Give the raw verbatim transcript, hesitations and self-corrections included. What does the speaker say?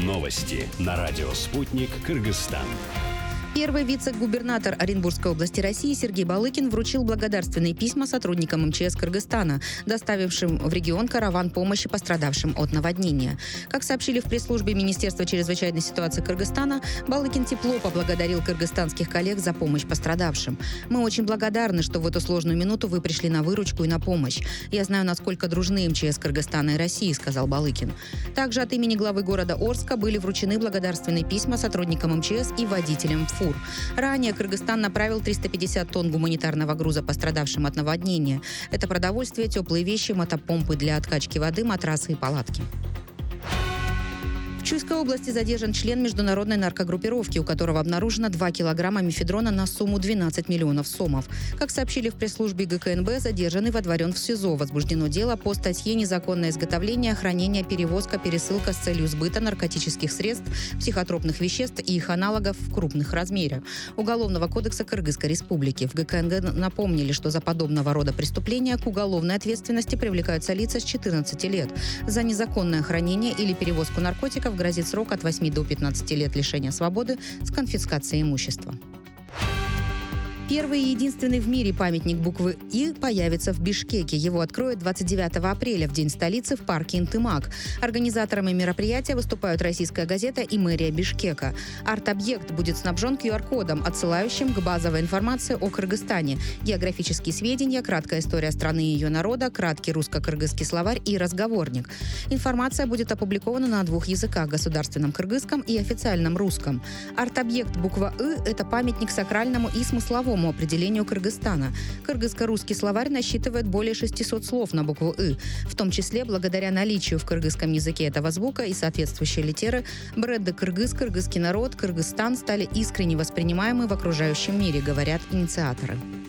Новости на радио «Спутник Кыргызстан». Первый вице-губернатор Оренбургской области России Сергей Балыкин вручил благодарственные письма сотрудникам эм че эс Кыргызстана, доставившим в регион караван помощи пострадавшим от наводнения. Как сообщили в пресс-службе Министерства чрезвычайной ситуации Кыргызстана, Балыкин тепло поблагодарил кыргызстанских коллег за помощь пострадавшим. «Мы очень благодарны, что в эту сложную минуту вы пришли на выручку и на помощь. Я знаю, насколько дружны эм че эс Кыргызстана и России», — сказал Балыкин. Также от имени главы города Орска были вручены благодарственные письма сотрудникам эм че эс и водителям фур. Ранее Кыргызстан направил триста пятьдесят тонн гуманитарного груза пострадавшим от наводнения. Это продовольствие, теплые вещи, мотопомпы для откачки воды, матрасы и палатки. В Чуйской области задержан член международной наркогруппировки, у которого обнаружено два килограмма мефедрона на сумму двенадцать миллионов сомов. Как сообщили в пресс-службе гэ ка эн бэ, задержанный водворен в СИЗО. Возбуждено дело по статье «Незаконное изготовление, хранение, перевозка, пересылка с целью сбыта наркотических средств, психотропных веществ и их аналогов в крупных размерах» Уголовного кодекса Кыргызской Республики. В гэ ка эн бэ напомнили, что за подобного рода преступления к уголовной ответственности привлекаются лица с четырнадцати лет. За незаконное хранение или перевозку наркотиков грозит срок от восьми до пятнадцати лет лишения свободы с конфискацией имущества. Первый и единственный в мире памятник буквы «И» появится в Бишкеке. Его откроют двадцать девятого апреля, в день столицы, в парке Интымак. Организаторами мероприятия выступают «Российская газета» и мэрия Бишкека. Арт-объект будет снабжен ку ар кодом, отсылающим к базовой информации о Кыргызстане. Географические сведения, краткая история страны и ее народа, краткий русско-кыргызский словарь и разговорник. Информация будет опубликована на двух языках – государственном кыргызском и официальном русском. Арт-объект буква «И» – это памятник сакральному и смысловому определению Кыргызстана. Кыргызско-русский словарь насчитывает более шестисот слов на букву «И». В том числе, благодаря наличию в кыргызском языке этого звука и соответствующей литеры, бренды «Кыргыз», «Кыргызский народ», «Кыргызстан» стали искренне воспринимаемы в окружающем мире, говорят инициаторы.